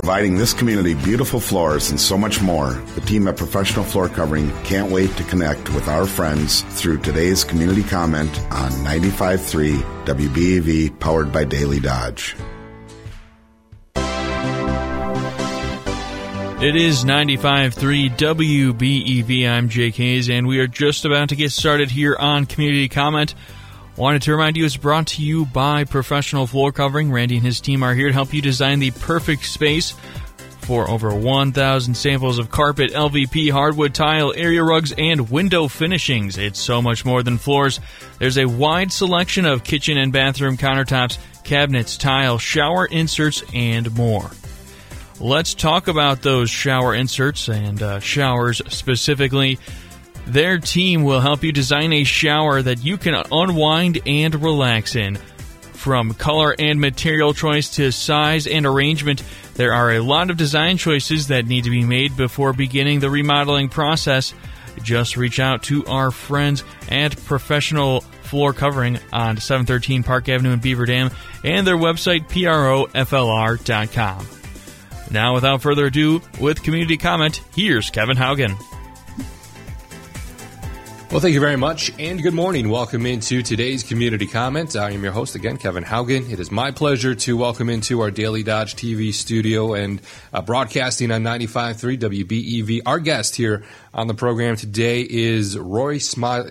Providing this community beautiful floors and so much more, the team at Professional Floor Covering can't wait to connect with our friends through today's community comment on 95.3 WBEV, powered by Daily Dodge. It is 95.3 WBEV. I'm Jake Hayes, and we are just about to get started here on Community Comment. Wanted to remind you, it's brought to you by Professional Floor Covering. Randy and his team are here to help you design the perfect space for over 1,000 samples of carpet, LVP, hardwood, tile, area rugs, and window finishings. It's so much more than floors. There's a wide selection of kitchen and bathroom countertops, cabinets, tile, shower inserts, and more. Let's talk about those shower inserts and showers specifically. Their team will help you design a shower that you can unwind and relax in. From color and material choice to size and arrangement, there are a lot of design choices that need to be made before beginning the remodeling process. Just reach out to our friends at Professional Floor Covering on 713 Park Avenue in Beaver Dam and their website, proflr.com. Now, without further ado, with Community Comment, here's Kevin Haugen. Well, thank you very much, and good morning. Welcome into today's Community Comment. I am your host again, Kevin Haugen. It is my pleasure to welcome into our Daily Dodge TV studio and broadcasting on 95.3 WBEV. Our guest here on the program today is Roy Smalley.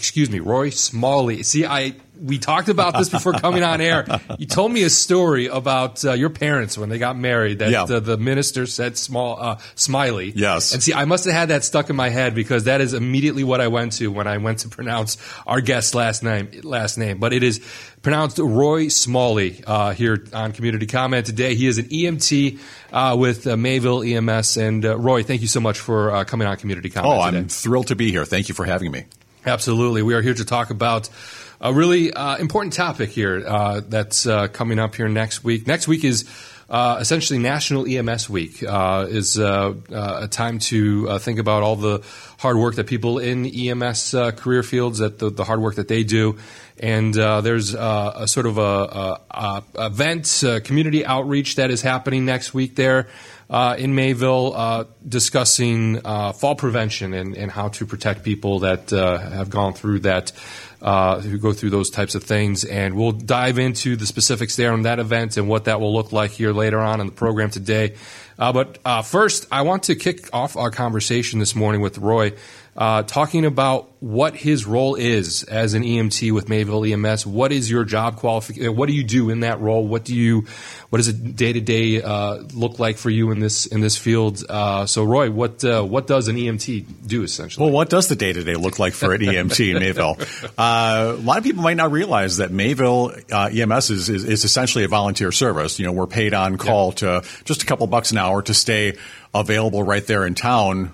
See, we talked about this before coming on air. You told me a story about your parents when they got married, that the minister said Smiley. Yes. And see, I must have had that stuck in my head because that is immediately what I went to when I went to pronounce our guest's last name. But it is pronounced Roy Smalley here on Community Comment today. He is an EMT with Mayville EMS. And Roy, thank you so much for coming on Community Comment today. I'm thrilled to be here. Thank you for having me. Absolutely. We are here to talk about a really important topic here that's coming up here next week. Next week is essentially National EMS Week. Is a time to think about all the hard work that people in EMS career fields, that the hard work that they do. And there's a sort of a event, community outreach that is happening next week there in Mayville, discussing fall prevention and how to protect people that have gone through that, who go through those types of things. And we'll dive into the specifics there on that event and what that will look like here later on in the program today. But first, I want to kick off our conversation this morning with Roy, talking about what his role is as an EMT with Mayville EMS. What is your job qualification? What do you do in that role? What does a day-to-day look like for you in this field? So, Roy, what does an EMT do essentially? Well, what does the day-to-day look like for an EMT in Mayville? A lot of people might not realize that Mayville EMS is essentially a volunteer service. You know, we're paid on call to just a couple bucks an hour to stay available right there in town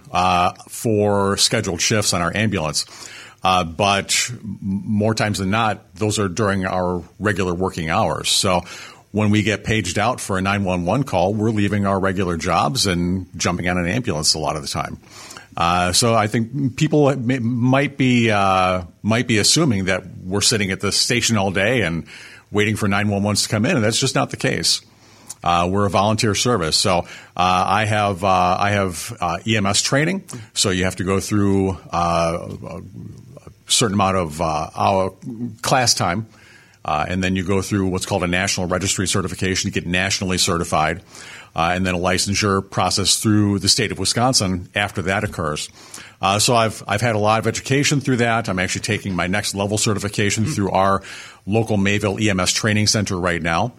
for scheduled shifts on our ambulance. But more times than not, those are during our regular working hours. So when we get paged out for a 911 call, we're leaving our regular jobs and jumping on an ambulance a lot of the time. So I think people might be assuming that we're sitting at the station all day and waiting for 911s to come in, and that's just not the case. We're a volunteer service, so I have EMS training. So you have to go through a certain amount of our class time, and then you go through what's called a national registry certification. You get nationally certified, and then a licensure process through the state of Wisconsin after that occurs. So I've had a lot of education through that. I'm actually taking my next level certification through our local Mayville EMS training center right now.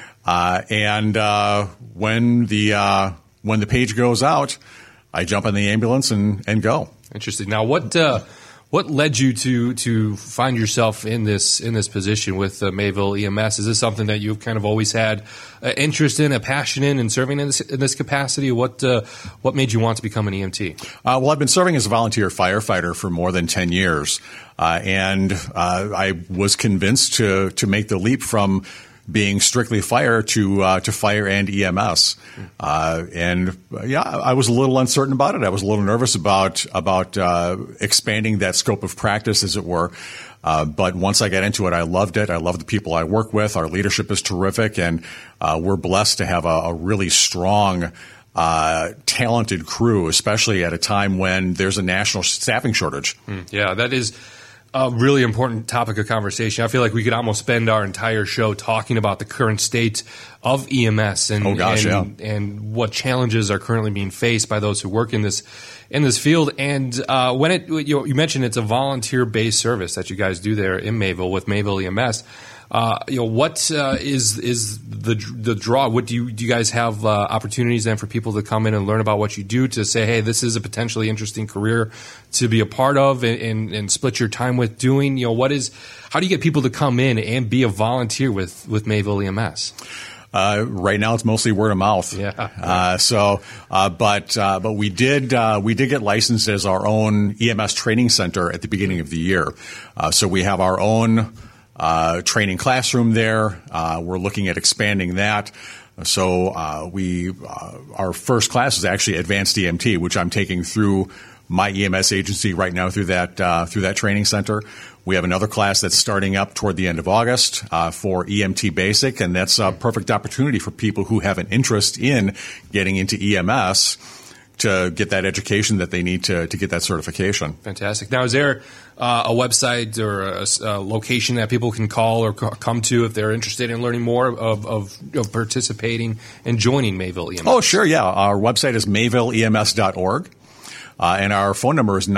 And when the page goes out, I jump in the ambulance and go. Interesting. Now, what led you to find yourself in this position with Mayville EMS? Is this something that you've kind of always had interest in, a passion in, and serving in this capacity? What made you want to become an EMT? Well, I've been serving as a volunteer firefighter for more than 10 years, and I was convinced to make the leap from being strictly fire to fire and EMS. I was a little uncertain about it. I was a little nervous about expanding that scope of practice, as it were. But once I got into it, I loved it. I love the people I work with. Our leadership is terrific, and we're blessed to have a really strong, talented crew, especially at a time when there's a national staffing shortage. Yeah, that is a really important topic of conversation. I feel like we could almost spend our entire show talking about the current state of EMS and what challenges are currently being faced by those who work in this field. And when you mentioned it's a volunteer-based service that you guys do there in Mayville with Mayville EMS. What is the draw? What do you guys have opportunities then for people to come in and learn about what you do, to say, hey, this is a potentially interesting career to be a part of and split your time with doing? How do you get people to come in and be a volunteer with Mayville EMS? Right now, it's mostly word of mouth. Yeah. But we did get licensed as our own EMS training center at the beginning of the year. So we have our own training classroom there. We're looking at expanding that. So our first class is actually advanced EMT, which I'm taking through my EMS agency right now through that training center. We have another class that's starting up toward the end of August for EMT Basic, and that's a perfect opportunity for people who have an interest in getting into EMS to get that education that they need to get that certification. Fantastic. Now, is there a website or a location that people can call or come to if they're interested in learning more of participating and joining Mayville EMS? Oh, sure, yeah. Our website is mayvilleems.org. And our phone number is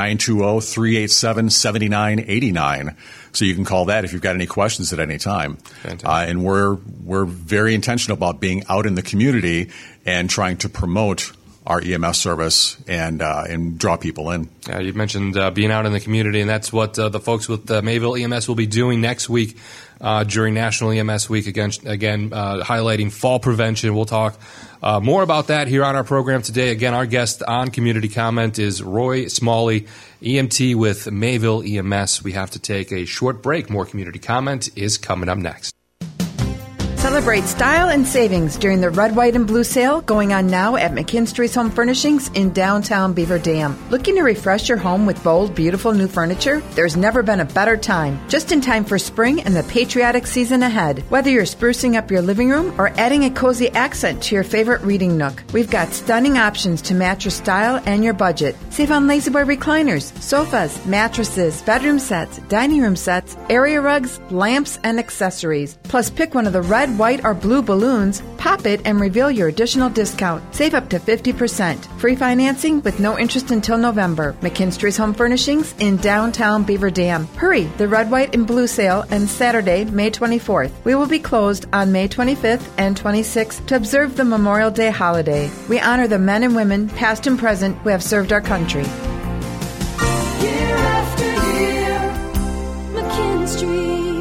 920-387-7989. So you can call that if you've got any questions at any time. And we're very intentional about being out in the community and trying to promote our EMS service and draw people in. You mentioned being out in the community, and that's what the folks with Mayville EMS will be doing next week during National EMS Week, again highlighting fall prevention. We'll talk more about that here on our program today. Again, our guest on Community Comment is Roy Smalley, EMT with Mayville EMS. We have to take a short break. More Community Comment is coming up next. Celebrate style and savings during the Red, White, and Blue sale going on now at McKinstry's Home Furnishings in downtown Beaver Dam. Looking to refresh your home with bold, beautiful new furniture? There's never been a better time. Just in time for spring and the patriotic season ahead. Whether you're sprucing up your living room or adding a cozy accent to your favorite reading nook, we've got stunning options to match your style and your budget. Save on La-Z-Boy recliners, sofas, mattresses, bedroom sets, dining room sets, area rugs, lamps, and accessories. Plus, pick one of the red, white, or blue balloons, pop it, and reveal your additional discount. Save up to 50%. Free financing with no interest until November. McKinstry's Home Furnishings in downtown Beaver Dam. Hurry! The Red, White, and Blue sale ends Saturday, May 24th. We will be closed on May 25th and 26th to observe the Memorial Day holiday. We honor the men and women, past and present, who have served our country. Year after year, McKinstry's.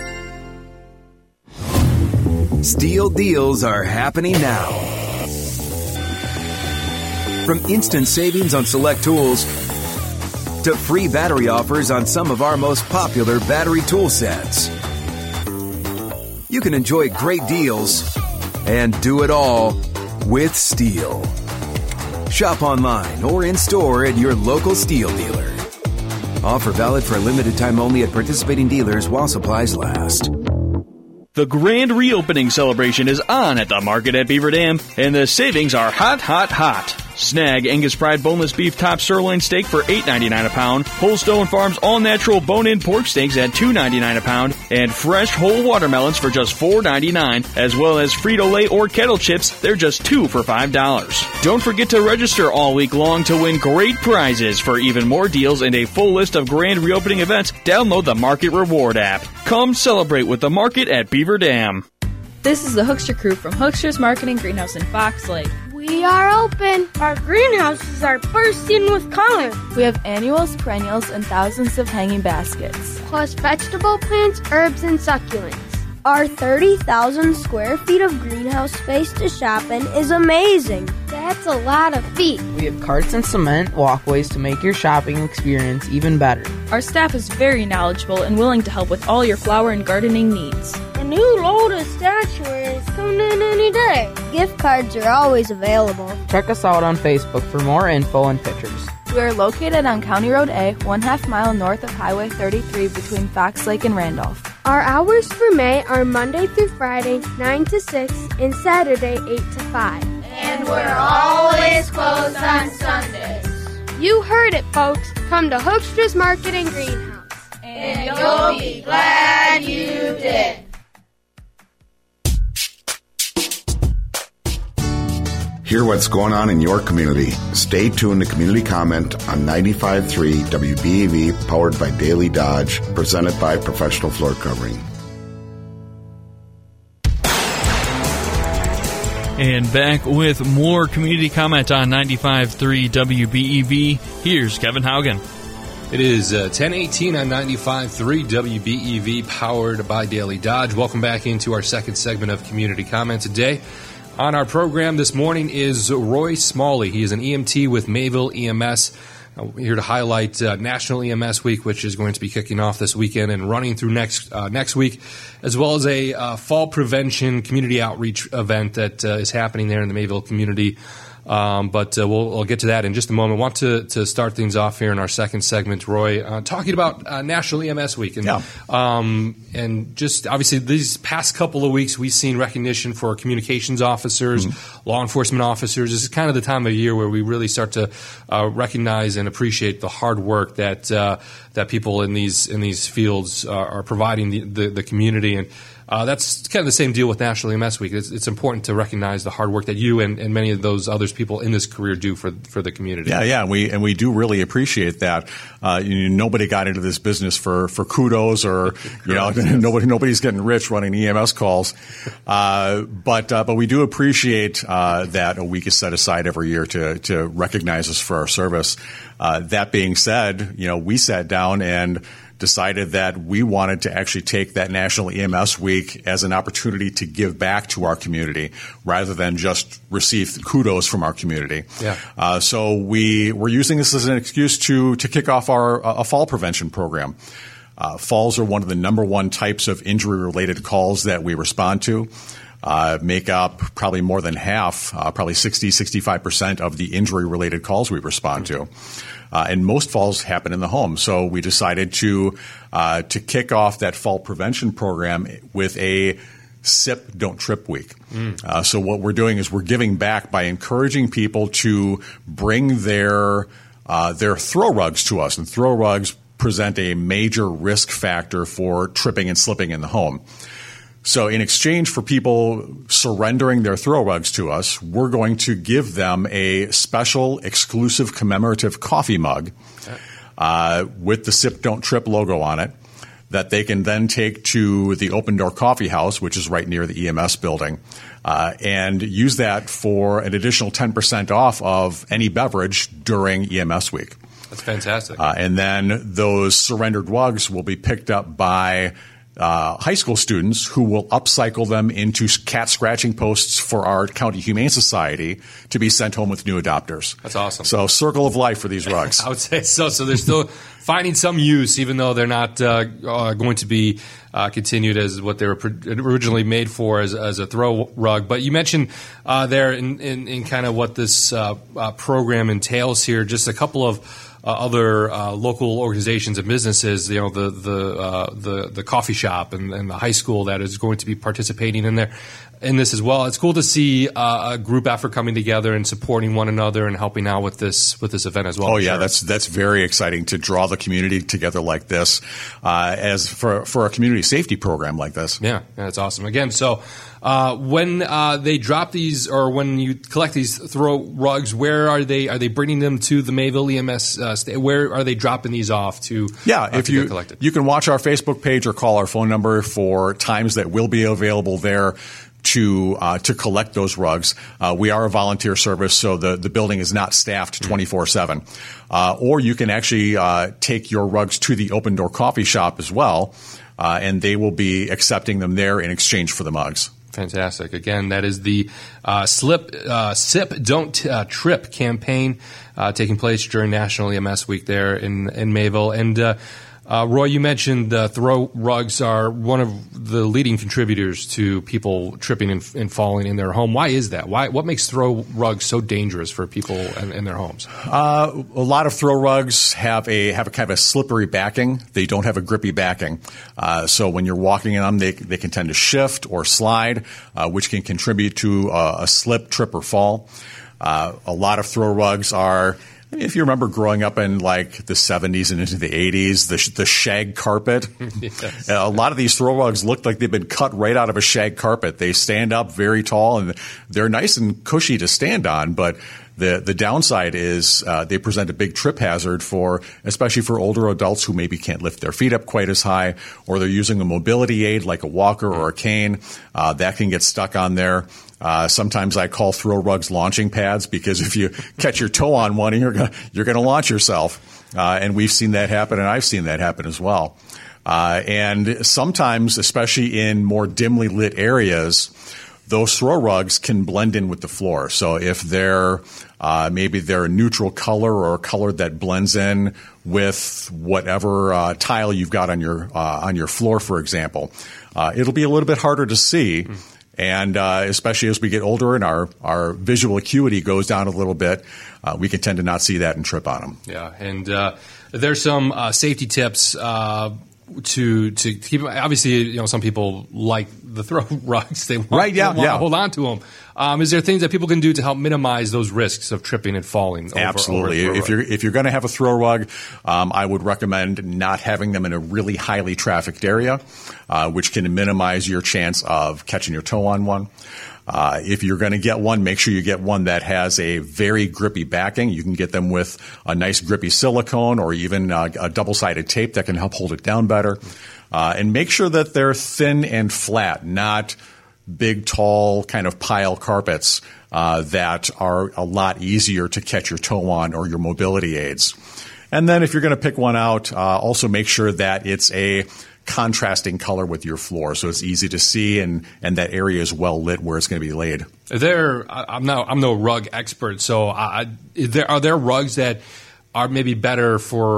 Steel deals are happening now. From instant savings on select tools to free battery offers on some of our most popular battery tool sets, you can enjoy great deals and do it all with Steel. Shop online or in store at your local Steel dealer. Offer valid for a limited time only at participating dealers while supplies last. The grand reopening celebration is on at the market at Beaver Dam, and the savings are hot, hot, hot. Snag Angus Pride boneless beef top sirloin steak for $8.99 a pound, Whole Stone Farms all-natural bone-in pork steaks at $2.99 a pound, and fresh whole watermelons for just $4.99, as well as Frito-Lay or Kettle Chips, they're just $2 for $5. Don't forget to register all week long to win great prizes. For even more deals and a full list of grand reopening events, download the Market Reward app. Come celebrate with the market at Beaver Dam. This is the Hoekstra crew from Hoekstra's Marketing Greenhouse in Fox Lake. We are open. Our greenhouses are bursting with color. We have annuals, perennials, and thousands of hanging baskets. Plus vegetable plants, herbs, and succulents. Our 30,000 square feet of greenhouse space to shop in is amazing. That's a lot of feet. We have carts and cement walkways to make your shopping experience even better. Our staff is very knowledgeable and willing to help with all your flower and gardening needs. And new load of statuary is coming in any day. Gift cards are always available. Check us out on Facebook for more info and pictures. We are located on County Road A, 1/2 mile north of Highway 33 between Fox Lake and Randolph. Our hours for May are Monday through Friday, 9 to 6, and Saturday, 8 to 5. And we're always closed on Sundays. You heard it, folks. Come to Hoekstra's Market and Greenhouse. And you'll be glad you did. Hear what's going on in your community. Stay tuned to Community Comment on 95.3 WBEV, powered by Daily Dodge, presented by Professional Floor Covering. And back with more Community Comment on 95.3 WBEV. Here's Kevin Haugen. It is 10:18 on 95.3 WBEV, powered by Daily Dodge. Welcome back into our second segment of Community Comment today. On our program this morning is Roy Smalley. He is an EMT with Mayville EMS. We're here to highlight National EMS Week, which is going to be kicking off this weekend and running through next week, as well as a fall prevention community outreach event that is happening there in the Mayville community. But we'll get to that in just a moment. I want to start things off here in our second segment, Roy, talking about National EMS Week. And just obviously these past couple of weeks, we've seen recognition for communications officers, law enforcement officers. This is kind of the time of year where we really start to recognize and appreciate the hard work that people in these fields are providing the community. And that's kind of the same deal with National EMS Week. It's important to recognize the hard work that you and many of those other people in this career do for the community. Yeah, we do really appreciate that. Nobody got into this business for kudos or nobody's getting rich running EMS calls. But we do appreciate that a week is set aside every year to recognize us for our service. That being said, we sat down and decided that we wanted to actually take that National EMS Week as an opportunity to give back to our community rather than just receive kudos from our community. Yeah. So we're using this as an excuse to kick off a fall prevention program. Falls are one of the number one types of injury-related calls that we respond to. Make up probably more than half, probably 65% of the injury-related calls we respond to. And most falls happen in the home. So we decided to kick off that fall prevention program with a SIP Don't Trip Week. So what we're doing is we're giving back by encouraging people to bring their throw rugs to us. And throw rugs present a major risk factor for tripping and slipping in the home. So in exchange for people surrendering their throw rugs to us, we're going to give them a special exclusive commemorative coffee mug with the Sip Don't Trip logo on it that they can then take to the Open Door Coffee House, which is right near the EMS building, and use that for an additional 10% off of any beverage during EMS Week. That's fantastic. And then those surrendered rugs will be picked up by high school students who will upcycle them into cat scratching posts for our County Humane Society to be sent home with new adopters. That's awesome. So circle of life for these rugs. I would say so. So they're still finding some use, even though they're not going to be continued as what they were originally made for as a throw rug. But you mentioned there in kind of what this program entails here, just a couple of other local organizations and businesses, the coffee shop and the high school that is going to be participating in this as well. It's cool to see a group effort coming together and supporting one another and helping out with this event as well. Oh yeah, that's very exciting to draw the community together like this, as for a community safety program like this. Yeah, that's awesome. Again, so when they drop these, or when you collect these throw rugs, where are they? Are they bringing them to the Mayville EMS? Where are they dropping these off to? Yeah, if to get collected? You can watch our Facebook page or call our phone number for times that will be available there to collect those rugs. We are a volunteer service, so the building is not staffed 24/7. Or you can actually take your rugs to the Open Door Coffee Shop as well, and they will be accepting them there in exchange for the mugs. Fantastic. Again, that is the SIP Don't Trip campaign taking place during National EMS Week there in Mayville. And Roy, you mentioned throw rugs are one of the leading contributors to people tripping and falling in their home. Why is that? What makes throw rugs so dangerous for people in their homes? A lot of throw rugs have a kind of a slippery backing. They don't have a grippy backing. So when you're walking in them, they can tend to shift or slide, which can contribute to a slip, trip, or fall. A lot of throw rugs are, if you remember growing up in like the 70s and into the 80s, the shag carpet. Yes. A lot of these throw rugs look like they've been cut right out of a shag carpet. They stand up very tall and they're nice and cushy to stand on, but the downside is they present a big trip hazard especially for older adults who maybe can't lift their feet up quite as high, or they're using a mobility aid like a walker or a cane. That can get stuck on there. Sometimes I call throw rugs launching pads, because if you catch your toe on one, you're going to launch yourself. And we've seen that happen, and I've seen that happen as well. And sometimes, especially in more dimly lit areas, those throw rugs can blend in with the floor. So if maybe they're a neutral color or a color that blends in with whatever tile you've got on your floor, for example, it'll be a little bit harder to see. And especially as we get older and our visual acuity goes down a little bit, we can tend to not see that and trip on them. Yeah, and there's some safety tips to keep. Obviously, some people like the throw rugs. They want to hold on to them. Is there things that people can do to help minimize those risks of tripping and falling? Absolutely. If you're going to have a throw rug, I would recommend not having them in a really highly trafficked area, which can minimize your chance of catching your toe on one. If you're going to get one, make sure you get one that has a very grippy backing. You can get them with a nice grippy silicone or even a double-sided tape that can help hold it down better. And make sure that they're thin and flat, not big, tall kind of pile carpets that are a lot easier to catch your toe on or your mobility aids. And then if you're going to pick one out, also make sure that it's a contrasting color with your floor, so it's easy to see and that area is well lit where it's going to be laid. I'm no rug expert, so are there rugs that are maybe better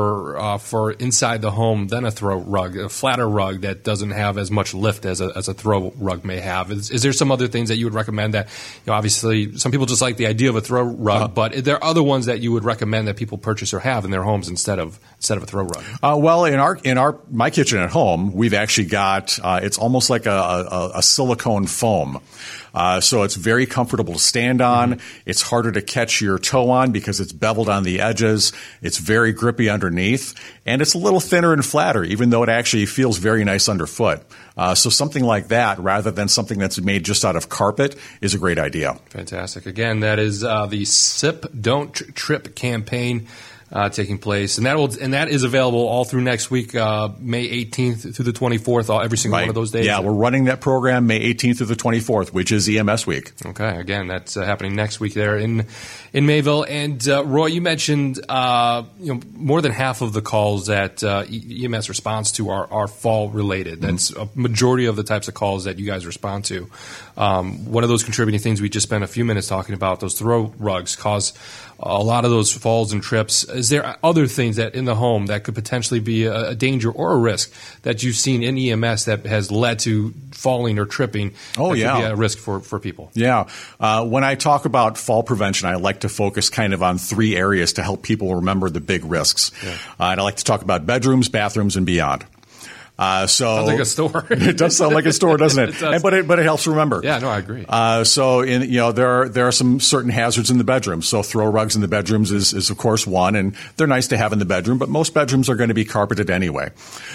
for inside the home than a throw rug, a flatter rug that doesn't have as much lift as a throw rug may have? Is there some other things that you would recommend that, obviously some people just like the idea of a throw rug, but are there other ones that you would recommend that people purchase or have in their homes instead of a throw rug? Well, in my kitchen at home, we've actually got it's almost like a silicone foam. So it's very comfortable to stand on. Mm-hmm. It's harder to catch your toe on because it's beveled on the edges. It's very grippy underneath, and it's a little thinner and flatter, even though it actually feels very nice underfoot. So something like that, rather than something that's made just out of carpet, is a great idea. Fantastic. Again, that is the SIP Don't Trip campaign taking place, and that is available all through next week, May 18th through the 24th, every single one of those days. Yeah, we're running that program May 18th through the 24th, which is EMS week. Okay, again, that's happening next week there in Mayville. And Roy, you mentioned more than half of the calls that EMS responds to are fall related. That's a majority of the types of calls that you guys respond to. One of those contributing things we just spent a few minutes talking about, those throw rugs, cause a lot of those falls and trips. Is there other things that in the home that could potentially be a danger or a risk that you've seen in EMS that has led to falling or tripping? Could be a risk for people. Yeah. When I talk about fall prevention, I like to focus kind of on three areas to help people remember the big risks. Yeah. And I like to talk about bedrooms, bathrooms, and beyond. Sounds like a store. It does sound like a store, doesn't it? But it helps remember. Yeah, no, I agree. There are some certain hazards in the bedroom. So throw rugs in the bedrooms is of course one, and they're nice to have in the bedroom. But most bedrooms are going to be carpeted anyway.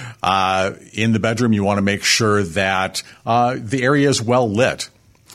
In the bedroom, you want to make sure that the area is well lit.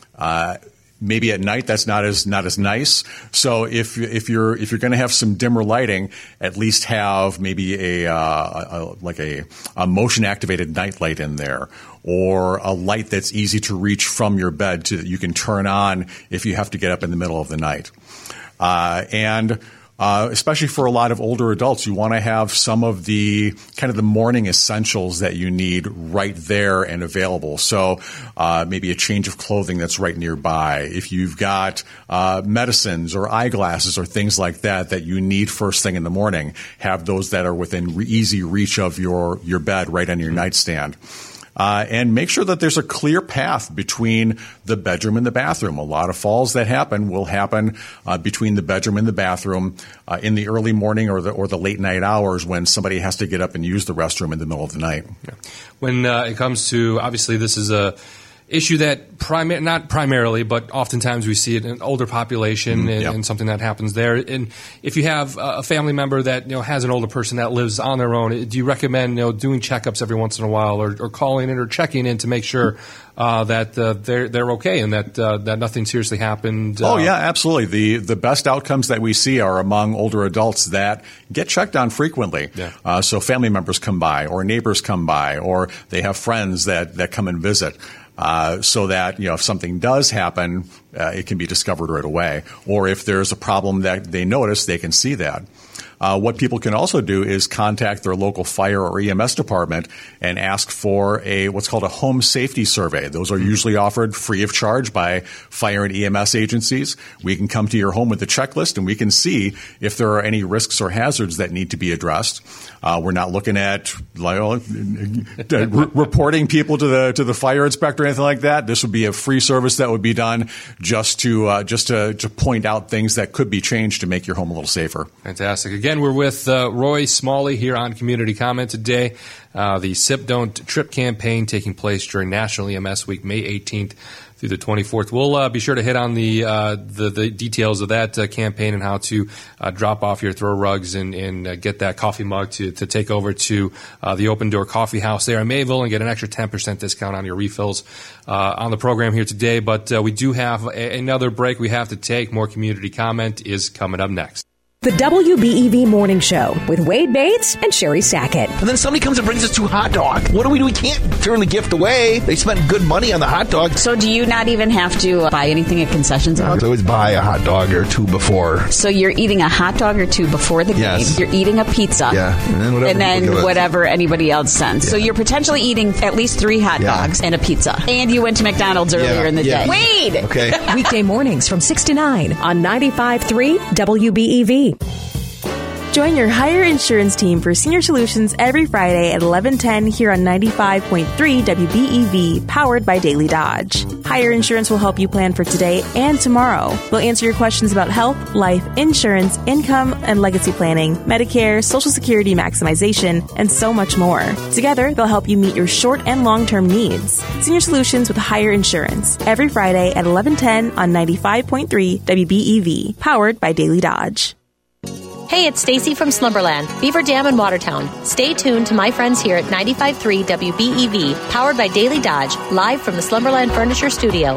Maybe at night that's not as nice. So if you're going to have some dimmer lighting, at least have maybe a motion activated night light in there, or a light that's easy to reach from your bed that you can turn on if you have to get up in the middle of the night. especially for a lot of older adults, you want to have some of the kind of the morning essentials that you need right there and available. So maybe a change of clothing that's right nearby. If you've got medicines or eyeglasses or things like that you need first thing in the morning, have those that are within easy reach of your bed right on your nightstand. And make sure that there's a clear path between the bedroom and the bathroom. A lot of falls that will happen between the bedroom and the bathroom in the early morning or the late night hours when somebody has to get up and use the restroom in the middle of the night. Yeah. When it comes to, obviously, this is a issue that not primarily, but oftentimes we see it in an older population and something that happens there. And if you have a family member that has an older person that lives on their own, do you recommend doing checkups every once in a while or calling in or checking in to make sure that they're okay and that nothing seriously happened? Oh yeah, absolutely. The best outcomes that we see are among older adults that get checked on frequently. Yeah. So family members come by or neighbors come by or they have friends that come and visit. So that, if something does happen, it can be discovered right away. Or if there's a problem that they notice, they can see that. What people can also do is contact their local fire or EMS department and ask for what's called a home safety survey. Those are usually offered free of charge by fire and EMS agencies. We can come to your home with a checklist and we can see if there are any risks or hazards that need to be addressed. We're not looking at reporting people to the fire inspector or anything like that. This would be a free service that would be done just to point out things that could be changed to make your home a little safer. Fantastic. Again, we're with Roy Smalley here on Community Comment today. The SIP Don't Trip campaign taking place during National EMS Week, May 18th through the 24th. We'll be sure to hit on the details of that campaign and how to drop off your throw rugs and get that coffee mug to take over to the Open Door Coffee House there in Mayville and get an extra 10% discount on your refills on the program here today. But we do have another break we have to take. More Community Comment is coming up next. The WBEV Morning Show with Wade Bates and Sherry Sackett. And then somebody comes and brings us 2 hot dogs. What do? We can't turn the gift away. They spent good money on the hot dog. So do you not even have to buy anything at concessions? I always buy a hot dog or 2 before. So you're eating a hot dog or 2 before the game. You're eating a pizza. Yeah. And then whatever anybody else sends. Yeah. So you're potentially eating at least 3 hot dogs and a pizza. And you went to McDonald's earlier in the day. Wade! Okay. Weekday mornings from 6 to 9 on 95.3 WBEV. Join your Hire Insurance team for Senior Solutions every Friday at 11:10 here on 95.3 WBEV, powered by Daily Dodge. Hire Insurance will help you plan for today and tomorrow. We'll answer your questions about health, life, insurance, income, and legacy planning, Medicare, Social Security maximization, and so much more. Together, they'll help you meet your short and long-term needs. Senior Solutions with Hire Insurance every Friday at 11:10 on 95.3 WBEV, powered by Daily Dodge. Hey, it's Stacy from Slumberland, Beaver Dam in Watertown. Stay tuned to my friends here at 95.3 WBEV, powered by Daily Dodge, live from the Slumberland Furniture Studio.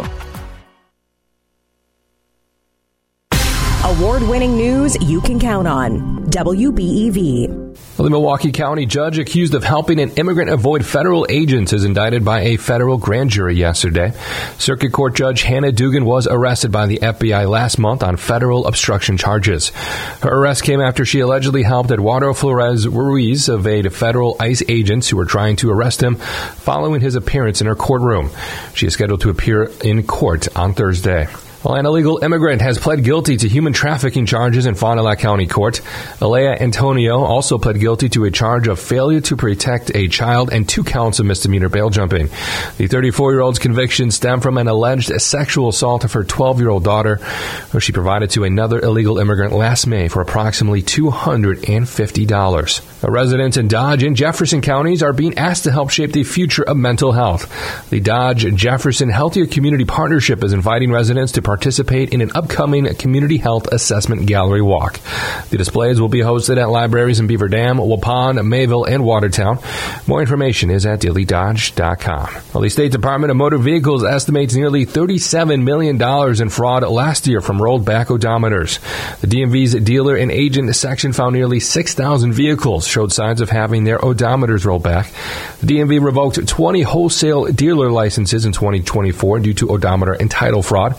Award-winning news you can count on. WBEV. Well, the Milwaukee County judge accused of helping an immigrant avoid federal agents is indicted by a federal grand jury yesterday. Circuit Court Judge Hannah Dugan was arrested by the FBI last month on federal obstruction charges. Her arrest came after she allegedly helped Eduardo Flores Ruiz evade federal ICE agents who were trying to arrest him following his appearance in her courtroom. She is scheduled to appear in court on Thursday. Well, an illegal immigrant has pled guilty to human trafficking charges in Fond du Lac County Court. Alea Antonio also pled guilty to a charge of failure to protect a child and 2 counts of misdemeanor bail jumping. The 34-year-old's conviction stemmed from an alleged sexual assault of her 12-year-old daughter, who she provided to another illegal immigrant last May for approximately $250. Residents in Dodge and Jefferson counties are being asked to help shape the future of mental health. The Dodge Jefferson Healthier Community Partnership is inviting residents to participate in an upcoming Community Health Assessment Gallery Walk. The displays will be hosted at libraries in Beaver Dam, Waupun, Mayville, and Watertown. More information is at dailydodge.com. Well, the State Department of Motor Vehicles estimates nearly $37 million in fraud last year from rolled back odometers. The DMV's dealer and agent section found nearly 6,000 vehicles showed signs of having their odometers rolled back. The DMV revoked 20 wholesale dealer licenses in 2024 due to odometer and title fraud.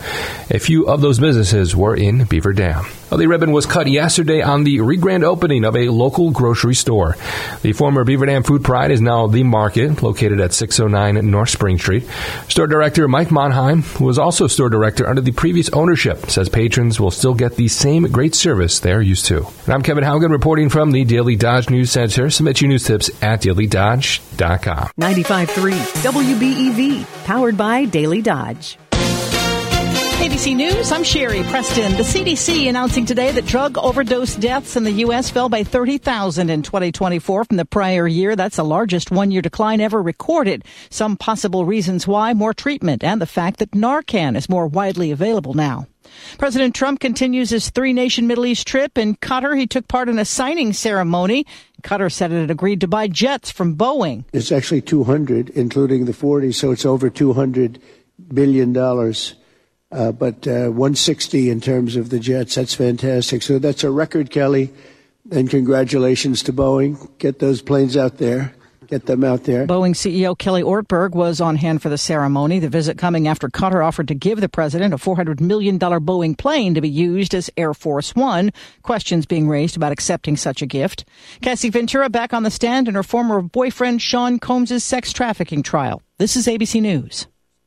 A few of those businesses were in Beaver Dam. The ribbon was cut yesterday on the re-grand opening of a local grocery store. The former Beaver Dam Food Pride is now The Market, located at 609 North Spring Street. Store director Mike Monheim, who was also store director under the previous ownership, says patrons will still get the same great service they're used to. And I'm Kevin Haugen reporting from the Daily Dodge News Center. Submit your news tips at dailydodge.com. 95.3 WBEV, powered by Daily Dodge. ABC News, I'm Sherry Preston. The CDC announcing today that drug overdose deaths in the U.S. fell by 30,000 in 2024 from the prior year. That's the largest one-year decline ever recorded. Some possible reasons why: more treatment and the fact that Narcan is more widely available now. President Trump continues his three-nation Middle East trip. In Qatar, he took part in a signing ceremony. Qatar said it had agreed to buy jets from Boeing. It's actually 200, including the 40, so it's over $200 billion. But 160 in terms of the jets. That's fantastic. So that's a record, Kelly. And congratulations to Boeing. Get those planes out there. Get them out there. Boeing CEO Kelly Ortberg was on hand for the ceremony. The visit coming after Qatar offered to give the president a $400 million Boeing plane to be used as Air Force One. Questions being raised about accepting such a gift. Cassie Ventura back on the stand in her former boyfriend Sean Combs' sex trafficking trial. This is ABC News.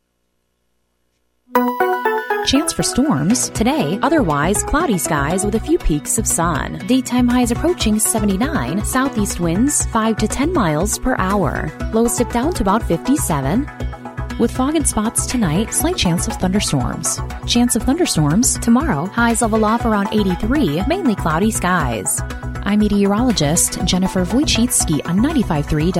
Chance for storms. Today, otherwise cloudy skies with a few peaks of sun. Daytime highs approaching 79. Southeast winds 5 to 10 miles per hour. Lows dip down to about 57. With fog in spots tonight, slight chance of thunderstorms. Chance of thunderstorms tomorrow. Highs level off around 83. Mainly cloudy skies. I'm meteorologist Jennifer Wojcicki on 95.3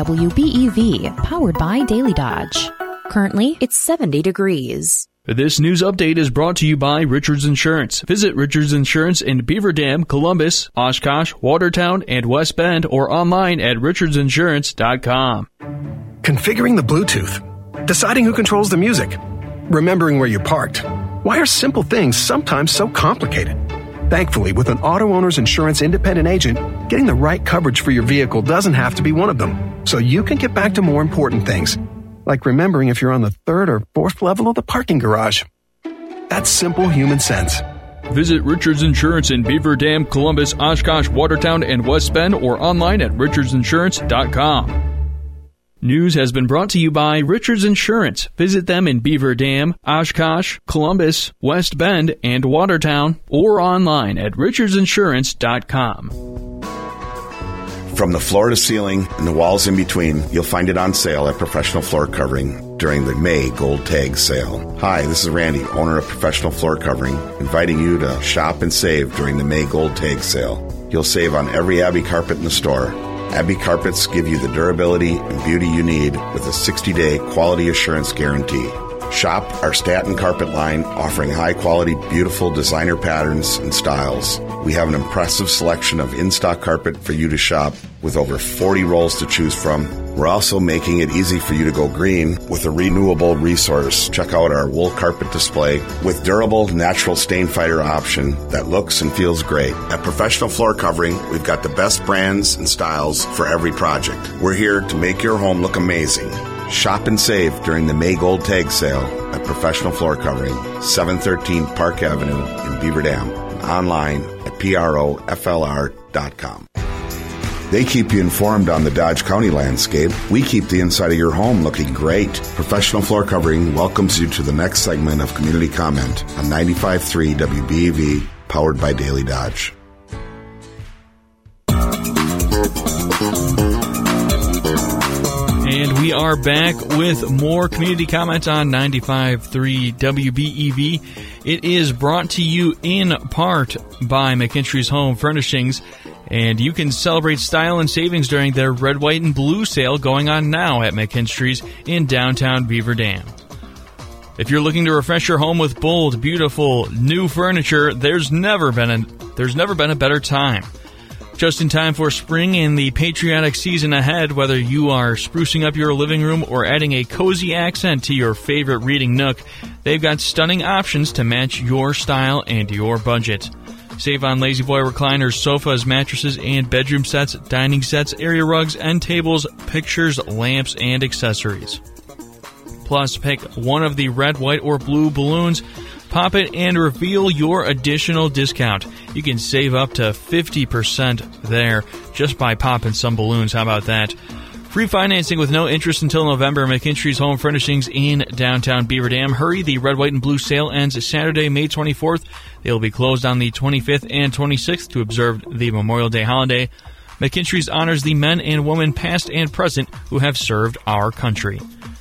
WBEV, powered by Daily Dodge. Currently, it's 70 degrees. This news update is brought to you by Richards Insurance. Visit Richards Insurance in Beaver Dam, Columbus, Oshkosh, Watertown, and West Bend, or online at richardsinsurance.com. Configuring the Bluetooth. Deciding who controls the music. Remembering where you parked. Why are simple things sometimes so complicated? Thankfully, with an Auto Owners Insurance independent agent, getting the right coverage for your vehicle doesn't have to be one of them. So you can get back to more important things, like remembering if you're on the third or fourth level of the parking garage. That's simple human sense. Visit Richards Insurance in Beaver Dam, Columbus, Oshkosh, Watertown, and West Bend, or online at richardsinsurance.com. News has been brought to you by Richards Insurance. Visit them in Beaver Dam, Oshkosh, Columbus, West Bend, and Watertown, or online at richardsinsurance.com. From the floor to ceiling and the walls in between, you'll find it on sale at Professional Floor Covering during the May Gold Tag Sale. Hi, this is Randy, owner of Professional Floor Covering, inviting you to shop and save during the May Gold Tag Sale. You'll save on every Abbey carpet in the store. Abbey carpets give you the durability and beauty you need with a 60-day quality assurance guarantee. Shop our Staten carpet line, offering high-quality, beautiful designer patterns and styles. We have an impressive selection of in-stock carpet for you to shop with over 40 rolls to choose from. We're also making it easy for you to go green with a renewable resource. Check out our wool carpet display with durable, natural stain fighter option that looks and feels great. At Professional Floor Covering, we've got the best brands and styles for every project. We're here to make your home look amazing. Shop and save during the May Gold Tag Sale at Professional Floor Covering, 713 Park Avenue in Beaver Dam, and online at proflr.com. They keep you informed on the Dodge County landscape. We keep the inside of your home looking great. Professional Floor Covering welcomes you to the next segment of Community Comment on 95.3 WBEV, powered by Daily Dodge. And we are back with more community comment on 95.3 WBEV. It is brought to you in part by McKinstry's Home Furnishings. And you can celebrate style and savings during their red, white, and blue sale going on now at McKinstry's in downtown Beaver Dam. If you're looking to refresh your home with bold, beautiful, new furniture, there's never been a better time. Just in time for spring and the patriotic season ahead, whether you are sprucing up your living room or adding a cozy accent to your favorite reading nook, they've got stunning options to match your style and your budget. Save on Lazy Boy recliners, sofas, mattresses, and bedroom sets, dining sets, area rugs, end tables, pictures, lamps, and accessories. Plus, pick one of the red, white, or blue balloons Pop it and reveal your additional discount. You can save up to 50% there just by popping some balloons. How about that? Free financing with no interest until November. McKinstry's Home Furnishings in downtown Beaver Dam. Hurry, the Red, White, and Blue sale ends Saturday, May 24th. They will be closed on the 25th and 26th to observe the Memorial Day holiday. McKinstry's honors the men and women past and present who have served our country.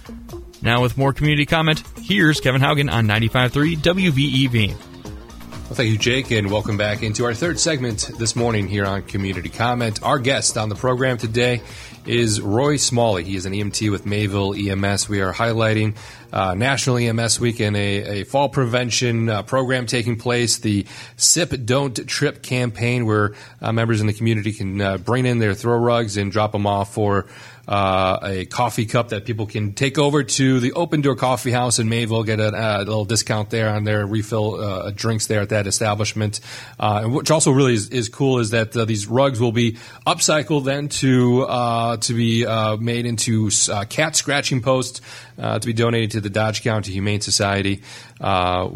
Now with more community comment, here's Kevin Haugen on 95.3 WBEV. Well, thank you, Jake, and welcome back into our third segment this morning here on Community Comment. Our guest on the program today is Roy Smalley. He is an EMT with Mayville EMS. We are highlighting National EMS Week and a fall prevention program taking place, the Sip Don't Trip campaign, where members in the community can bring in their throw rugs and drop them off for a coffee cup that people can take over to the Open Door Coffee House in Mayville, get a little discount there on their refill drinks there at that establishment. And which also really is cool is that these rugs will be upcycled then to be made into cat scratching posts to be donated to the Dodge County Humane Society from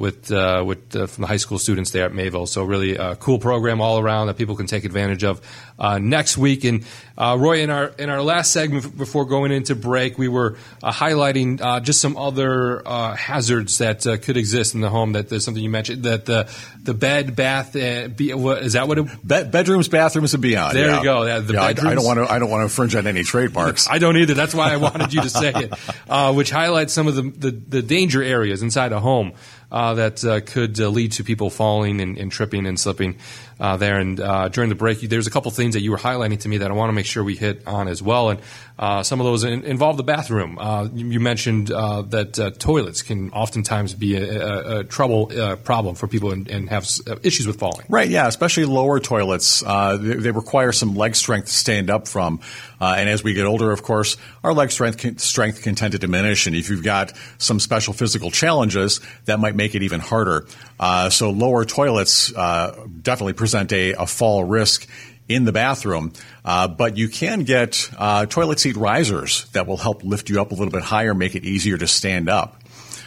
the high school students there at Mayville. So really a cool program all around that people can take advantage of next week. And Roy, in our last segment before going into break, we were highlighting just some other hazards that could exist in the home. That there's something you mentioned that the bed, bath, is that what it? Bedrooms, bathrooms, and beyond. There you go. Yeah, I don't want to infringe on any trademarks. I don't either. That's why I wanted you to say it, which highlights some of the danger areas inside a home that could lead to people falling and tripping and slipping there. And during the break, there's a couple things that you were highlighting to me that I want to make sure we hit on as well. And some of those involve the bathroom. You mentioned that toilets can oftentimes be a problem for people and have issues with falling. Right, yeah, especially lower toilets. They require some leg strength to stand up from. And as we get older, of course, our leg strength can tend to diminish. And if you've got some special physical challenges, that might make it even harder. So lower toilets definitely present a fall risk in the bathroom. But you can get toilet seat risers that will help lift you up a little bit higher, make it easier to stand up.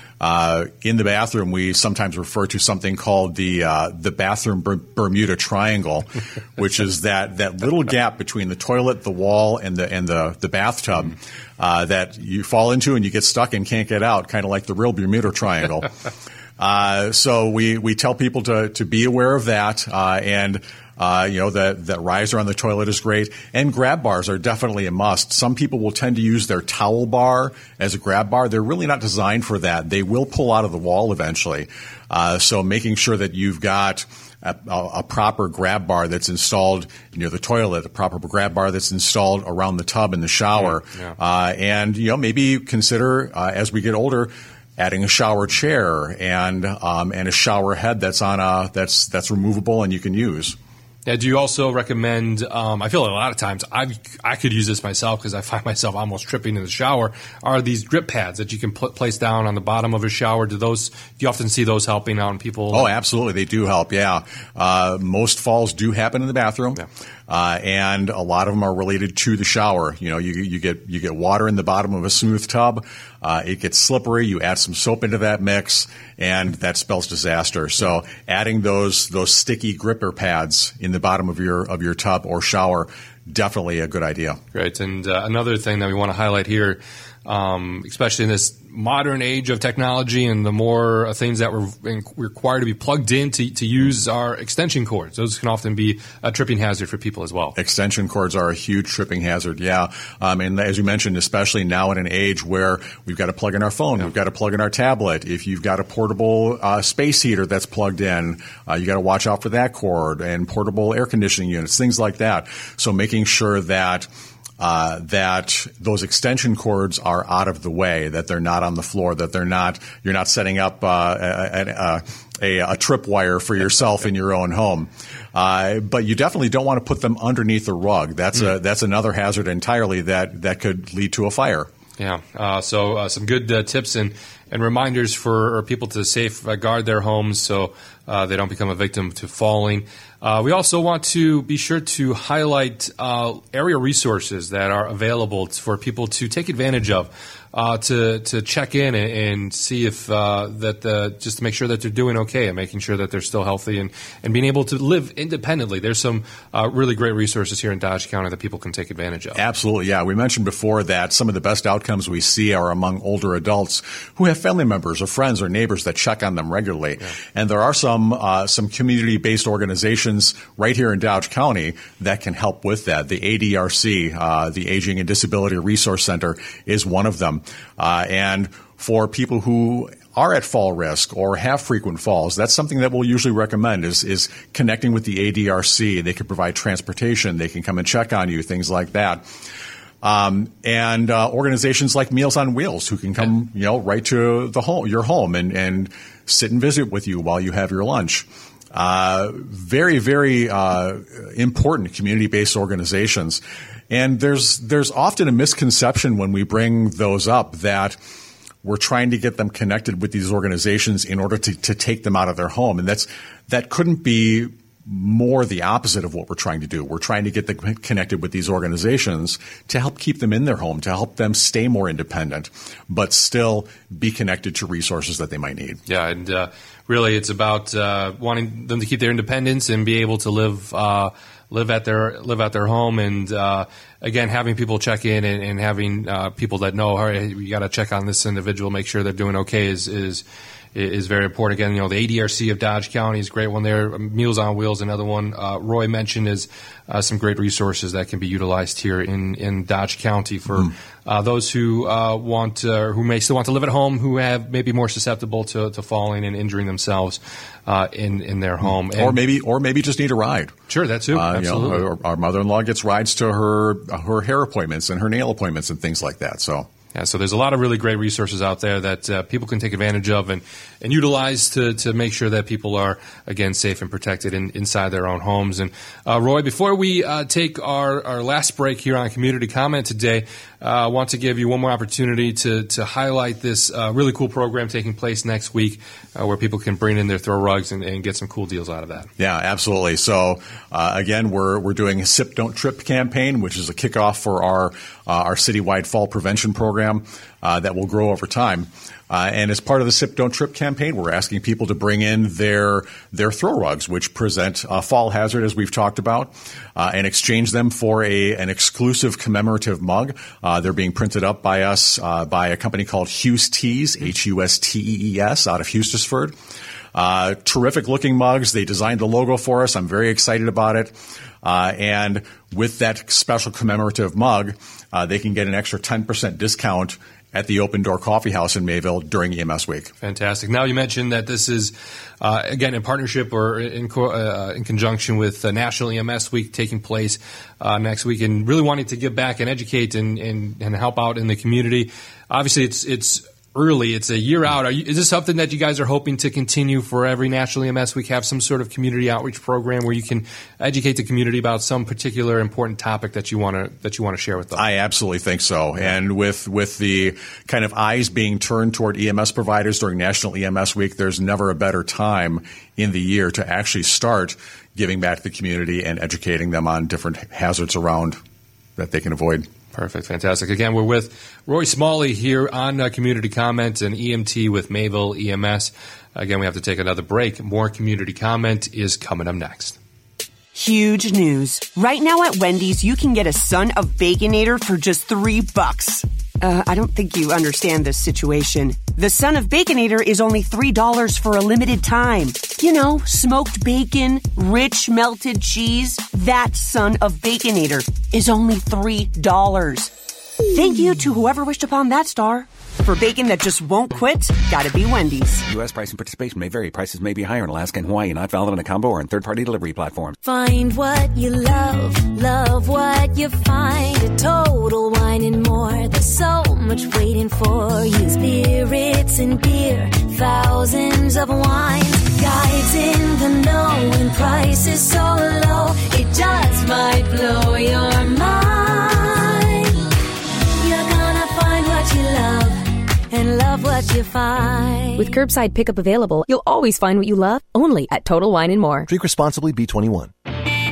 In the bathroom, we sometimes refer to something called the bathroom Bermuda Triangle, which is that little gap between the toilet, the wall, and the bathtub that you fall into and you get stuck and can't get out, kind of like the real Bermuda Triangle. So we tell people to be aware of that, and that riser on the toilet is great, and grab bars are definitely a must. Some people will tend to use their towel bar as a grab bar. They're really not designed for that. They will pull out of the wall eventually. So making sure that you've got a proper grab bar that's installed near the toilet, a proper grab bar that's installed around the tub in the shower, and maybe consider as we get older, adding a shower chair and a shower head that's that's removable and you can use. Yeah, do you also recommend, I feel like a lot of times I could use this myself because I find myself almost tripping in the shower, are these drip pads that you can place down on the bottom of a shower. Do you often see those helping out in people? Oh, absolutely. They do help, yeah. Most falls do happen in the bathroom. Yeah. And a lot of them are related to the shower. You get water in the bottom of a smooth tub. It gets slippery. You add some soap into that mix, and that spells disaster. So adding those sticky gripper pads in the bottom of your tub or shower, definitely a good idea. Great. And another thing that we want to highlight here, especially in this modern age of technology and the more things that we're required to be plugged in to use our extension cords. Those can often be a tripping hazard for people as well. Extension cords are a huge tripping hazard, yeah. And as you mentioned, especially now in an age where we've got to plug in our phone, we've got to plug in our tablet. If you've got a portable space heater that's plugged in, you got to watch out for that cord, and portable air conditioning units, things like that. So making sure that those extension cords are out of the way, that they're not on the floor, that you're not setting up a tripwire for yourself in your own home. But you definitely don't want to put them underneath a rug. That's another hazard entirely that could lead to a fire. Yeah. So some good tips and reminders for people to safeguard their homes so they don't become a victim to falling. We also want to be sure to highlight area resources that are available for people to take advantage of to check in and see if just to make sure that they're doing okay and making sure that they're still healthy and being able to live independently. There's some really great resources here in Dodge County that people can take advantage of. Absolutely, yeah. We mentioned before that some of the best outcomes we see are among older adults who have family members or friends or neighbors that check on them regularly. Yeah. And there are some community-based organizations right here in Dodge County that can help with that. The ADRC, the Aging and Disability Resource Center, is one of them. And for people who are at fall risk or have frequent falls, that's something that we'll usually recommend is connecting with the ADRC. They can provide transportation. They can come and check on you, things like that. And organizations like Meals on Wheels who can come, right to your home and sit and visit with you while you have your lunch. Very, very important community-based organizations. And there's often a misconception when we bring those up that we're trying to get them connected with these organizations in order to take them out of their home. And that couldn't be more the opposite of what we're trying to do. We're trying to get them connected with these organizations to help keep them in their home, to help them stay more independent, but still be connected to resources that they might need. Yeah, and really it's about wanting them to keep their independence and be able to live at their home, and again, having people check in and having people that know, all right, we got to check on this individual, make sure they're doing okay is very important. Again, the ADRC of Dodge County is a great one there. Meals on Wheels, another one. Roy mentioned is some great resources that can be utilized here in Dodge County for those who who may still want to live at home, who have maybe more susceptible to falling and injuring themselves in their home, or maybe just need a ride. Sure, that too. Absolutely. Our mother-in-law gets rides to her hair appointments and her nail appointments and things like that. So. Yeah, so there's a lot of really great resources out there that people can take advantage of and utilize to make sure that people are, again, safe and protected inside their own homes. And Roy, before we take our last break here on Community Comment today, I want to give you one more opportunity to highlight this really cool program taking place next week where people can bring in their throw rugs and get some cool deals out of that. Yeah, absolutely. So, again, we're doing a Sip Don't Trip campaign, which is a kickoff for our citywide fall prevention program that will grow over time. And as part of the Sip Don't Trip campaign, we're asking people to bring in their throw rugs, which present a fall hazard, as we've talked about, and exchange them for an exclusive commemorative mug. They're being printed up by us by a company called Hughes Tees, Hustees, out of Hustisford. Terrific looking mugs. They designed the logo for us. I'm very excited about it. And with that special commemorative mug, they can get an extra 10% discount at the Open Door Coffee House in Mayville during EMS Week. Fantastic. Now, you mentioned that this is, again, in partnership or in conjunction with National EMS Week taking place next week, and really wanting to give back and educate and help out in the community. Obviously, it's early. It's a year out. Is this something that you guys are hoping to continue for every National EMS Week? Have some sort of community outreach program where you can educate the community about some particular important topic that you want to share with them? I absolutely think so. And with the kind of eyes being turned toward EMS providers during National EMS Week, there's never a better time in the year to actually start giving back to the community and educating them on different hazards around that they can avoid. Perfect. Fantastic. Again, we're with Roy Smalley here on Community Comment and EMT with Mayville EMS. Again, we have to take another break. More Community Comment is coming up next. Huge news. Right now at Wendy's, you can get a Son of Baconator for just $3. I don't think you understand this situation. The Son of Baconator is only $3 for a limited time. You know, smoked bacon, rich melted cheese. That Son of Baconator is only $3. Thank you to whoever wished upon that star. For bacon that just won't quit, gotta be Wendy's. U.S. price and participation may vary. Prices may be higher in Alaska and Hawaii, not valid on a combo or on third-party delivery platform. Find what you love what you find. A Total Wine and More. There's so much waiting for you. Spirits and beer, thousands of wines. Guides in the know and prices so low, it just might blow your mind. You're gonna find what you love and love what you find. With curbside pickup available, you'll always find what you love only at Total Wine & More. Drink responsibly, B21.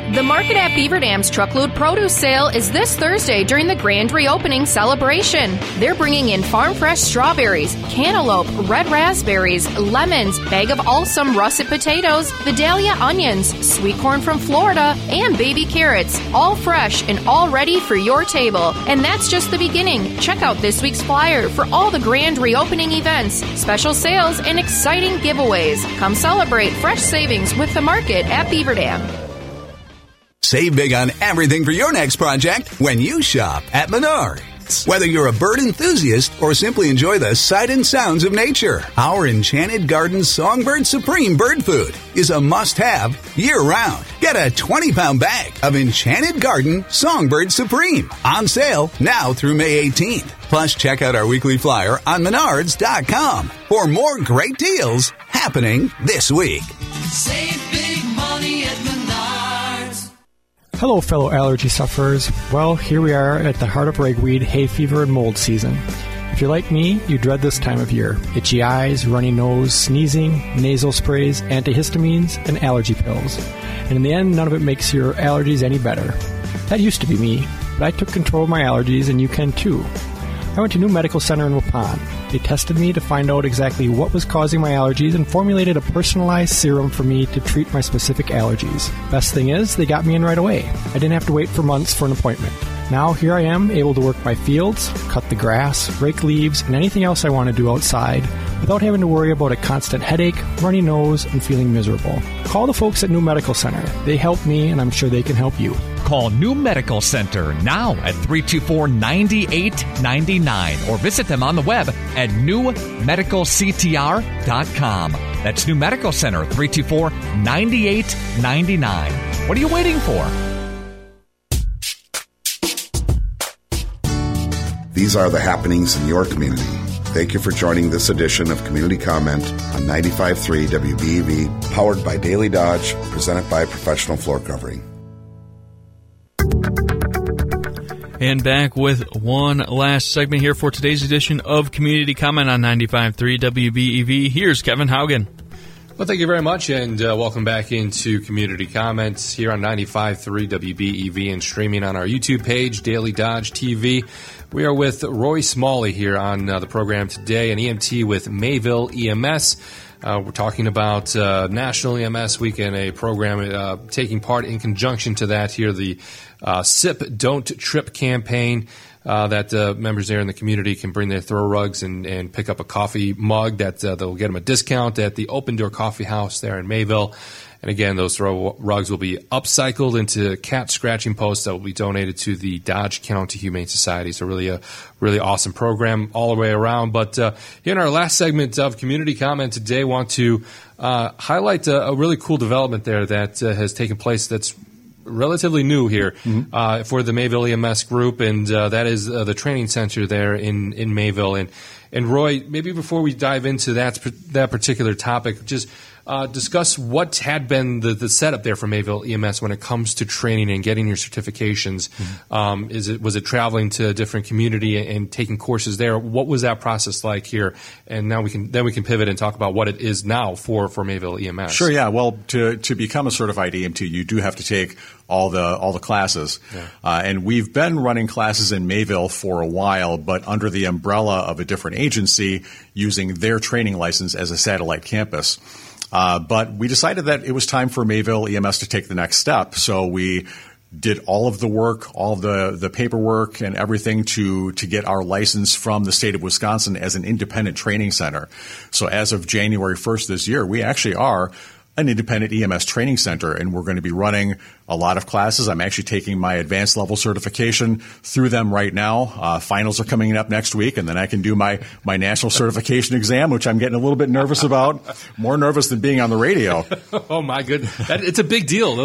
The market at Beaver Dam's Truckload Produce Sale is this Thursday during the grand reopening celebration. They're bringing in farm fresh strawberries, cantaloupe, red raspberries, lemons, bag of Awesome russet potatoes, Vidalia onions, sweet corn from Florida, and baby carrots, all fresh and all ready for your table. And that's just the beginning. Check out this week's flyer for all the grand reopening events, special sales, and exciting giveaways. Come celebrate fresh savings with the market at Beaver Dam. Save big on everything for your next project when you shop at Menards. Whether you're a bird enthusiast or simply enjoy the sight and sounds of nature, our Enchanted Garden Songbird Supreme bird food is a must-have year-round. Get a 20-pound bag of Enchanted Garden Songbird Supreme on sale now through May 18th. Plus, check out our weekly flyer on Menards.com for more great deals happening this week. Save big money at Menards. Hello, fellow allergy sufferers. Well, here we are at the heart of ragweed, hay fever, and mold season. If you're like me, you dread this time of year. Itchy eyes, runny nose, sneezing, nasal sprays, antihistamines, and allergy pills. And in the end, none of it makes your allergies any better. That used to be me, but I took control of my allergies, and you can too. I went to New Medical Center in Waupun. They tested me to find out exactly what was causing my allergies and formulated a personalized serum for me to treat my specific allergies. Best thing is, they got me in right away. I didn't have to wait for months for an appointment. Now here I am, able to work my fields, cut the grass, rake leaves, and anything else I want to do outside without having to worry about a constant headache, runny nose, and feeling miserable. Call the folks at New Medical Center. They help me, and I'm sure they can help you. Call New Medical Center now at 324-9899 or visit them on the web at newmedicalctr.com. That's New Medical Center, 324-9899. What are you waiting for? These are the happenings in your community. Thank you for joining this edition of Community Comment on 95.3 WBEV, powered by Daily Dodge, presented by Professional Floor Covering. And back with one last segment here for today's edition of Community Comment on 95.3 WBEV. Here's Kevin Haugen. Well, thank you very much, and welcome back into Community Comments here on 95.3 WBEV and streaming on our YouTube page, Daily Dodge TV. We are with Roy Smalley here on the program today, an EMT with Mayville EMS. We're talking about National EMS Week and a program taking part in conjunction to that here, the SIP Don't Trip campaign. That members there in the community can bring their throw rugs and pick up a coffee mug that they'll get them a discount at the Open Door Coffee House there in Mayville. And again, those throw rugs will be upcycled into cat scratching posts that will be donated to the Dodge County Humane Society. So really a really awesome program all the way around. But here in our last segment of Community Comment today, want to highlight a really cool development there that has taken place that's relatively new here for the Mayville EMS group, and that is the training center there in Mayville. And Roy, maybe before we dive into that particular topic, just discuss what had been the setup there for Mayville EMS when it comes to training and getting your certifications. Was it traveling to a different community and taking courses there? What was that process like here? And now we can pivot and talk about what it is now for Mayville EMS. Sure, yeah. Well, to become a certified EMT, you do have to take all the classes. Yeah. And we've been running classes in Mayville for a while, but under the umbrella of a different agency using their training license as a satellite campus. But we decided that it was time for Mayville EMS to take the next step. So we did all of the work, all of the paperwork and everything to get our license from the state of Wisconsin as an independent training center. So as of January 1st this year, we actually are an independent EMS training center, and we're going to be running a lot of classes. I'm actually taking my advanced level certification through them right now. Finals are coming up next week, and then I can do my national certification exam, which I'm getting a little bit nervous about. More nervous than being on the radio. Oh my goodness, it's a big deal.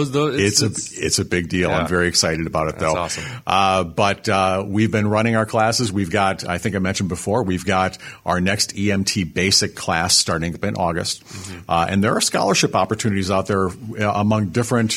It's a big deal. Yeah. I'm very excited about it, though. That's awesome. But we've been running our classes. We've got, I think I mentioned before, we've got our next EMT basic class starting up in August, and there are scholarship opportunities out there among different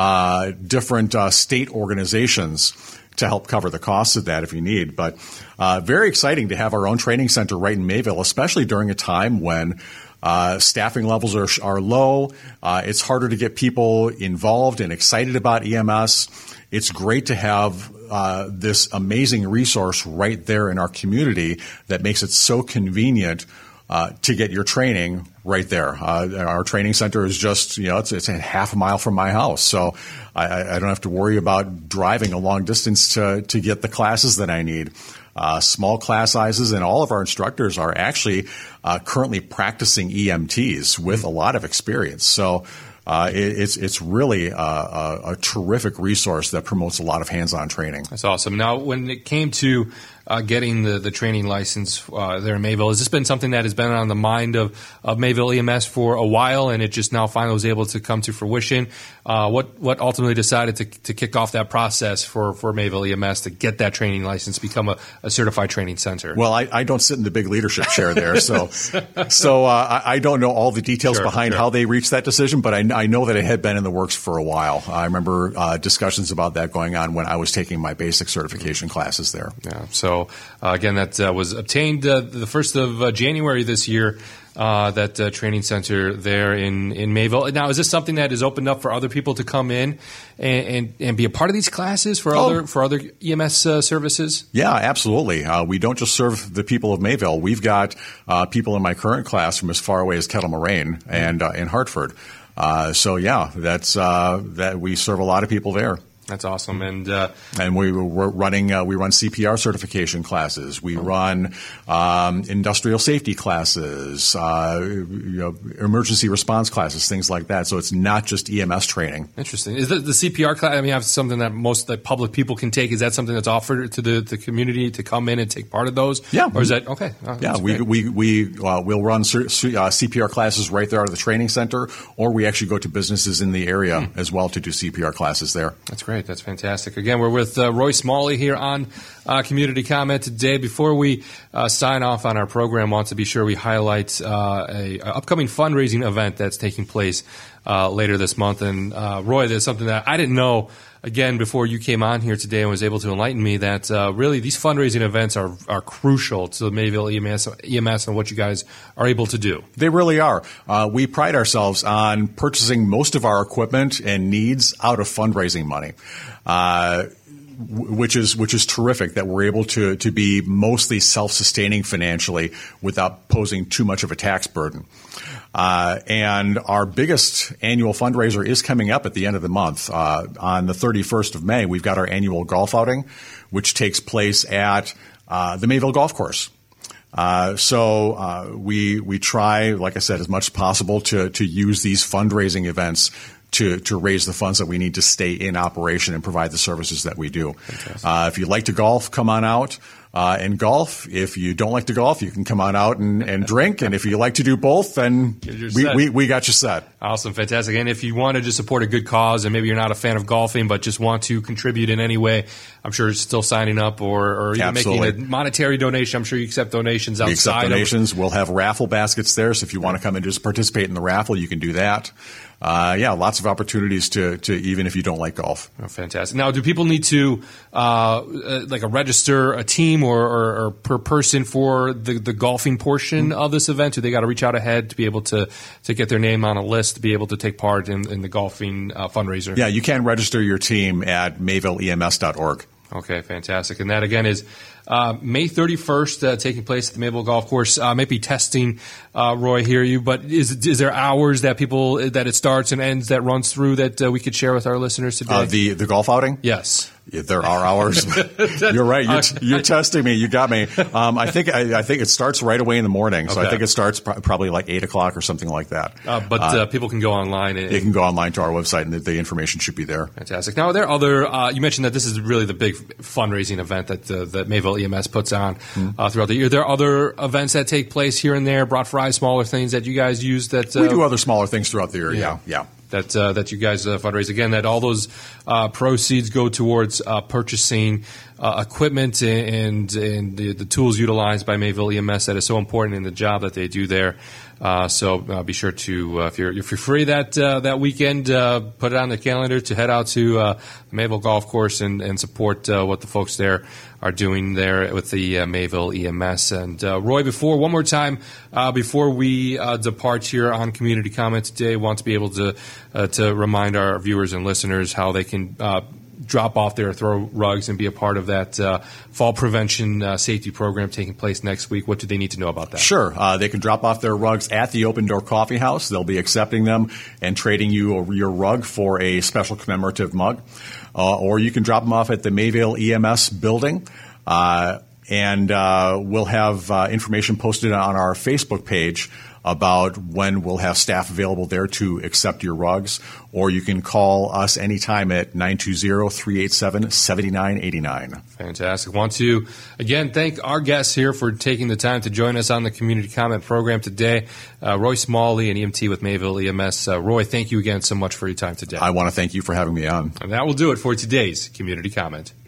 state organizations to help cover the costs of that if you need. But very exciting to have our own training center right in Mayville, especially during a time when Staffing levels are low. It's harder to get people involved and excited about EMS. It's great to have this amazing resource right there in our community that makes it so convenient to get your training right there. Our training center is just, it's a half a mile from my house. So I don't have to worry about driving a long distance to get the classes that I need. Small class sizes, and all of our instructors are actually currently practicing EMTs with a lot of experience. So it's really a terrific resource that promotes a lot of hands-on training. That's awesome. Now, when it came to getting the training license there in Mayville, has this been something that has been on the mind of Mayville EMS for a while, and it just now finally was able to come to fruition? What ultimately decided to kick off that process for Mayville EMS to get that training license, become a certified training center? Well, I don't sit in the big leadership chair there, so I don't know all the details behind how they reached that decision, but I know that it had been in the works for a while. I remember discussions about that going on when I was taking my basic certification classes there. Yeah. So again, that was obtained the 1st of January this year. That training center there in Mayville. Now, is this something that is opened up for other people to come in and be a part of these classes for other EMS services? Yeah, absolutely. We don't just serve the people of Mayville. We've got people in my current class from as far away as Kettle Moraine and in Hartford. So yeah, that we serve a lot of people there. That's awesome, and we're running. We run CPR certification classes. We run industrial safety classes, emergency response classes, things like that. So it's not just EMS training. Interesting. Is the CPR class? I mean, have something that most public people can take. Is that something that's offered to the community to come in and take part of those? Yeah. Or is that okay? Yeah, we'll run CPR classes right there at the training center, or we actually go to businesses in the area as well to do CPR classes there. That's great. That's fantastic. Again, we're with Roy Smalley here on Community Comment today. Before we sign off on our program, I want to be sure we highlight a upcoming fundraising event that's taking place later this month. And Roy, there's something that I didn't know, again, before you came on here today and was able to enlighten me, that really these fundraising events are crucial to the Mayville EMS and what you guys are able to do. They really are. We pride ourselves on purchasing most of our equipment and needs out of fundraising money. Which is terrific that we're able to be mostly self-sustaining financially without posing too much of a tax burden. And our biggest annual fundraiser is coming up at the end of the month. On the 31st of May, we've got our annual golf outing, which takes place at the Mayville Golf Course. So we try, like I said, as much as possible to use these fundraising events to raise the funds that we need to stay in operation and provide the services that we do. If you like to golf, come on out and golf. If you don't like to golf, you can come on out and drink. And if you like to do both, then we got you set. Awesome. Fantastic. And if you want to just support a good cause and maybe you're not a fan of golfing but just want to contribute in any way, I'm sure you're still signing up or even making a monetary donation. I'm sure you accept donations outside. We accept donations. We'll have raffle baskets there. So if you want to come and just participate in the raffle, you can do that. Lots of opportunities to even if you don't like golf. Oh, fantastic. Now, do people need to register a team or per person for the golfing portion of this event? Do they got to reach out ahead to be able to get their name on a list to be able to take part in the golfing fundraiser? Yeah, you can register your team at MayvilleEMS.org. Okay, fantastic. And that, again, is May 31st, taking place at the Mayville Golf Course. Might be testing, Roy, hear you, but is there hours that it starts and ends that runs through that we could share with our listeners today? The golf outing? Yes. There are hours. You're right. You're testing me. You got me. I think it starts right away in the morning. So I think it starts probably like 8 o'clock or something like that. But people can go online. They can go online to our website, and the information should be there. Fantastic. Now, are there other? You mentioned that this is really the big fundraising event that Mayville EMS puts on throughout the year. Are there other events that take place here and there, brought fry, smaller things that you guys use? That we do other smaller things throughout the year. Yeah. That you guys fundraise. Again, that all those proceeds go towards purchasing equipment and the tools utilized by Mayville EMS that is so important in the job that they do there. So be sure to, if you're free that weekend, put it on the calendar to head out to Mayville Golf Course and support what the folks there are doing there with the Mayville EMS. And Roy, one more time before we depart here on Community Comment today, want to be able to remind our viewers and listeners how they can drop off their throw rugs and be a part of that fall prevention safety program taking place next week. What do they need to know about that? Sure. They can drop off their rugs at the Open Door Coffee House. They'll be accepting them and trading you your rug for a special commemorative mug. Or you can drop them off at the Mayville EMS building. And we'll have information posted on our Facebook page about when we'll have staff available there to accept your rugs, or you can call us anytime at 920-387-7989. Fantastic. Want to, again, thank our guests here for taking the time to join us on the Community Comment program today. Roy Smalley, an EMT with Mayville EMS. Roy, thank you again so much for your time today. I want to thank you for having me on. And that will do it for today's Community Comment.